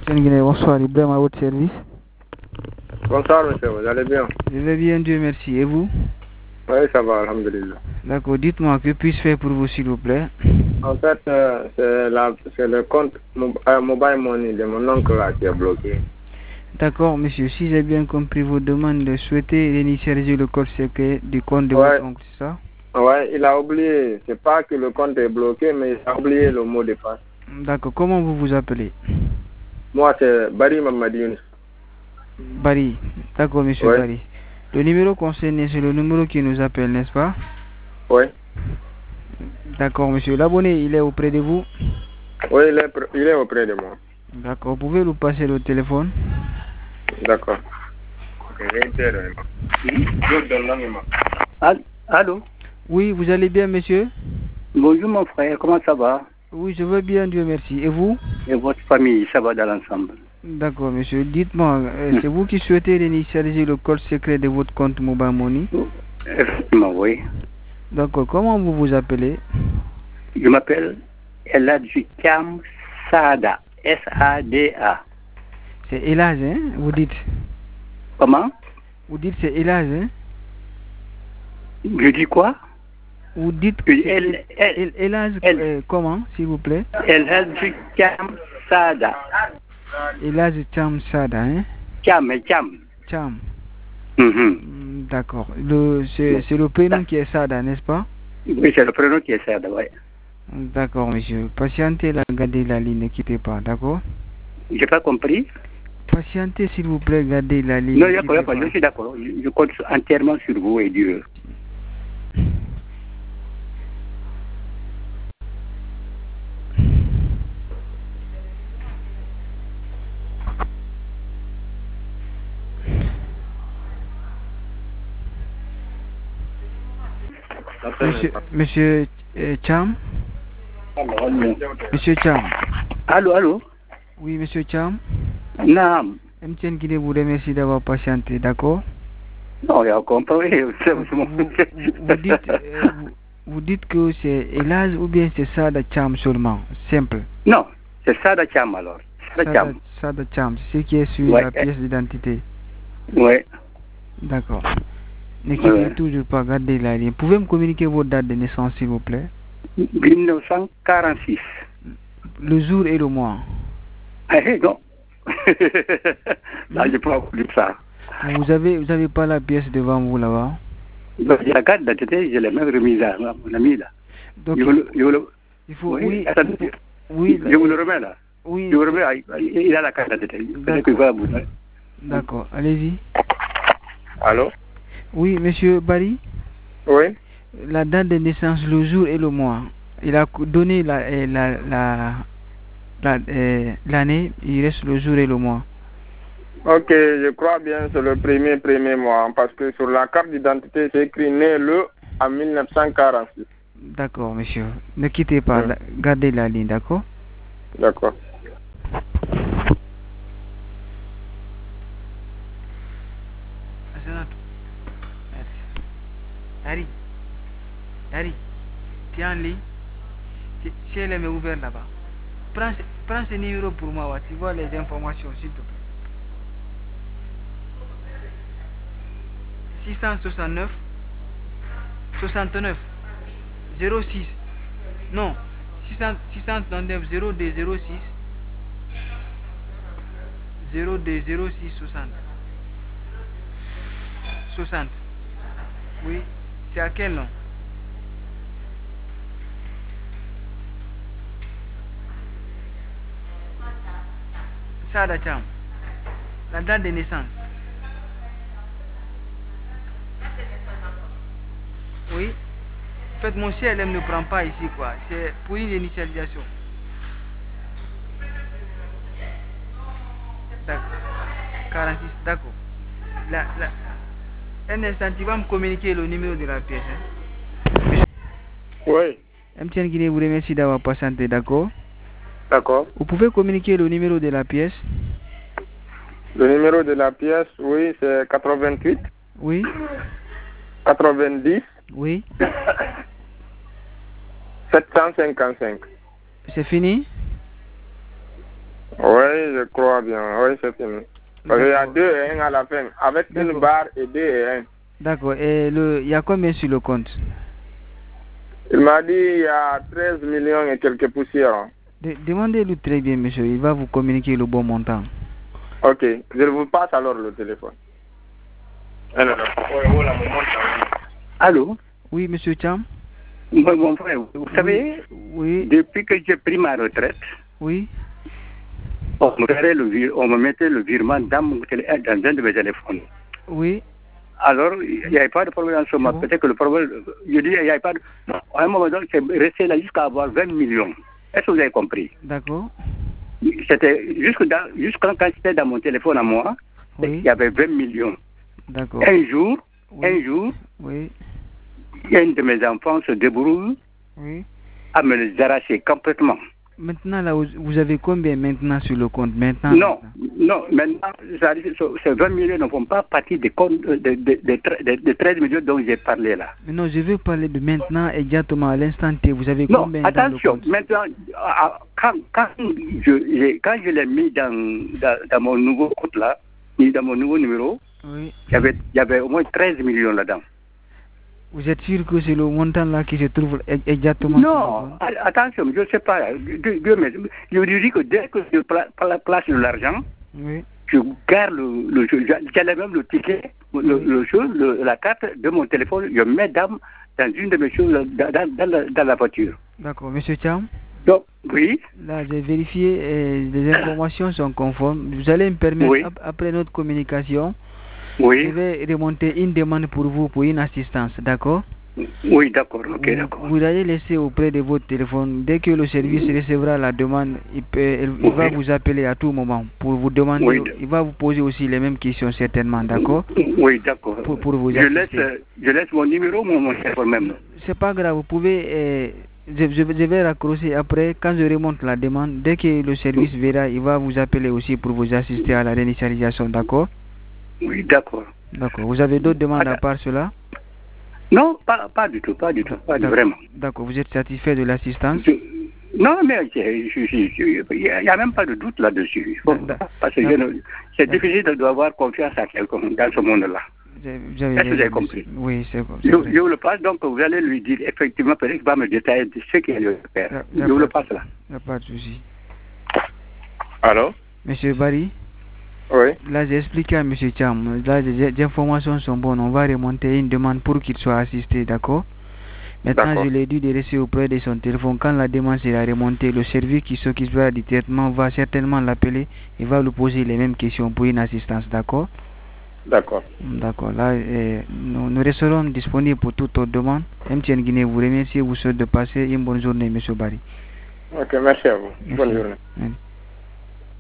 Bonsoir, Ibrahim à votre service. Bonsoir monsieur, vous allez bien? Je vais bien, Dieu merci. Et vous? Oui, ça va, alhamdulillah. D'accord, dites-moi, que puis-je faire pour vous s'il vous plaît? En fait, c'est le compte Mobile Money de mon oncle là qui est bloqué. D'accord, monsieur, si j'ai bien compris vos demandes, souhaitez réinitialiser le code secret du compte de votre oncle, c'est ça? Ouais, il a oublié. C'est pas que le compte est bloqué, mais il a oublié le mot de passe. D'accord, comment vous vous appelez? Moi, c'est Barry Mamadioun. Barry, d'accord, monsieur Barry. Le numéro concerné, c'est le numéro qui nous appelle, n'est-ce pas? Oui. D'accord, monsieur. L'abonné, il est auprès de vous? Oui, il est auprès de moi. D'accord, vous pouvez nous passer le téléphone? D'accord. Allô? Oui, vous allez bien, monsieur? Bonjour mon frère, comment ça va? Oui, je vais bien, Dieu merci. Et vous? Et votre famille, ça va dans l'ensemble? D'accord, monsieur. Dites-moi, c'est vous qui souhaitez réinitialiser le code secret de votre compte Mobile Money? Effectivement, oui. D'accord, comment vous vous appelez? Je m'appelle Eladjikam Sada, S-A-D-A. C'est Elaz, hein? Vous dites? Comment? Vous dites c'est Elaz, hein? Je dis quoi? Vous dites Elaz, comment, s'il vous plaît? Eladjikam Sada. Elaz Cham Sada, hein? Cham. D'accord. C'est le prénom qui est Sada, n'est-ce pas? Oui, c'est le prénom qui est Sada, oui. D'accord, monsieur. Patientez là, gardez la ligne, ne quittez pas, d'accord? J'ai pas compris. Patientez, s'il vous plaît, gardez la ligne. Non, il n'y a pas, je suis d'accord. Je compte entièrement sur vous et Dieu. Monsieur Cham? Monsieur Cham? Allô? Oui, monsieur Cham? Non. MTN Guinée vous remercie d'avoir patienté, d'accord? Non, il y a compris. Vous dites que c'est Elaz ou bien c'est Sada Cham seulement? Simple. Non, c'est Sada Cham alors. Sada Cham, c'est ce qui est sur la pièce d'identité. Oui. D'accord. Ne quittez toujours pas, gardez la ligne. Pouvez me communiquer votre date de naissance, s'il vous plaît? 1946. Le jour et le mois? Non. Là, je peux pas dire ça. Vous avez pas la pièce devant vous là-bas? J'ai la carte d'identité, je l'ai même remise à mon ami là. Donc, il faut, oui, attendez, oui, je vous le remets là. Oui. Je vous remets, il a la carte d'identité. D'accord, allez-y. Allô? Oui, monsieur Barry? Oui. La date de naissance, le jour et le mois. Il a donné l'année, il reste le jour et le mois. Ok, je crois bien c'est le premier mois, parce que sur la carte d'identité, c'est écrit né le en 1946. D'accord, monsieur. Ne quittez pas, gardez la ligne, d'accord? D'accord. Harry, tu es en ligne? Si elle est ouverte là-bas. Prends ce numéro pour moi, tu vois les informations, s'il te plaît. 669 69 06 non 669 02 06 02 06 60 oui, c'est à quel nom? Sada Cham. La date de naissance? Oui. En fait, mon CLM ne prend pas ici, quoi. C'est pour une initialisation. D'accord. 46, d'accord. Un instant, tu vas me communiquer le numéro de la pièce. Hein? Oui. MTN Guinée vous remercie d'avoir patienté, d'accord? D'accord. Vous pouvez communiquer le numéro de la pièce? Le numéro de la pièce, oui, c'est 88. Oui. 90. Oui. 755. C'est fini? Oui, je crois bien. Oui, c'est fini. Parce qu'il y a 2 et 1 à la fin. Avec une barre et 2 et 1. D'accord. Et il y a combien sur le compte? Il m'a dit il y a 13 millions et quelques poussières. Demandez-lui très bien, monsieur. Il va vous communiquer le bon montant. Ok. Je vous passe alors le téléphone. Allô? Oui, monsieur Cham? Mon frère, vous savez, oui. Depuis que j'ai pris ma retraite, oui. On me mettait le virement dans un de mes téléphones. Oui. Alors, il n'y avait pas de problème en ce moment. Peut-être que le problème, je dis, il n'y avait pas de... Non, à un moment donné, c'est resté là jusqu'à avoir 20 millions. Est-ce que vous avez compris? D'accord. C'était jusqu'à quand c'était dans mon téléphone à moi, il y avait 20 millions. D'accord. Un jour, oui. Un de mes enfants se débrouille à me les arracher complètement. Maintenant, là, vous avez combien maintenant sur le compte maintenant? Non, maintenant, ces 20 millions ne font pas partie des comptes de 13 millions dont j'ai parlé là. Mais non, je veux parler de maintenant, exactement à l'instant T. Vous avez combien? Non, attention, maintenant, quand je l'ai mis dans mon nouveau compte là, dans mon nouveau numéro, il y avait au moins 13 millions là-dedans. Vous êtes sûr que c'est le montant là qui se trouve exactement? Non, attention, je ne sais pas. Je vous dis que dès que je place de l'argent, je garde j'allais même le ticket, la carte de mon téléphone, je mets dans une de mes choses dans la voiture. D'accord, monsieur Cham? Donc, oui. Là, j'ai vérifié, les informations sont conformes. Vous allez me permettre, après notre communication, je vais remonter une demande pour vous, pour une assistance, d'accord? Oui, d'accord, ok, d'accord. Vous allez laisser auprès de votre téléphone. Dès que le service recevra la demande, il va vous appeler à tout moment pour vous demander. Il va vous poser aussi les mêmes questions, certainement, d'accord? Oui, d'accord. Pour vous assister. Je laisse mon numéro, mon téléphone même. C'est pas grave, vous pouvez... je vais raccrocher après, quand je remonte la demande, dès que le service verra, il va vous appeler aussi pour vous assister à la réinitialisation, d'accord? Oui, d'accord. D'accord. Vous avez d'autres demandes à part cela? Non, pas du tout, vraiment. D'accord. Vous êtes satisfait de l'assistance? Non, mais il n'y a même pas de doute là-dessus. Parce que c'est difficile d'avoir confiance à quelqu'un dans ce monde-là. Est-ce que vous avez compris? Oui, c'est bon. Je vous le passe, donc vous allez lui dire effectivement, peut-être qu'il va me détailler ce qu'il a faire. Je vous le passe là. Il n'y a pas de souci. Allô? Monsieur Barry? Oui. Là, j'ai expliqué à M. Cham. Là, les informations sont bonnes. On va remonter une demande pour qu'il soit assisté, d'accord? Maintenant, je l'ai dit de rester auprès de son téléphone. Quand la demande sera remontée, le service qui s'occupera du traitement va certainement l'appeler et va lui poser les mêmes questions pour une assistance, d'accord? D'accord. D'accord. Là, nous resterons disponibles pour toute autre demande. MTN Guinée vous remercie et vous souhaite de passer une bonne journée, M. Barry. Ok, merci à vous. Bonne journée. Merci.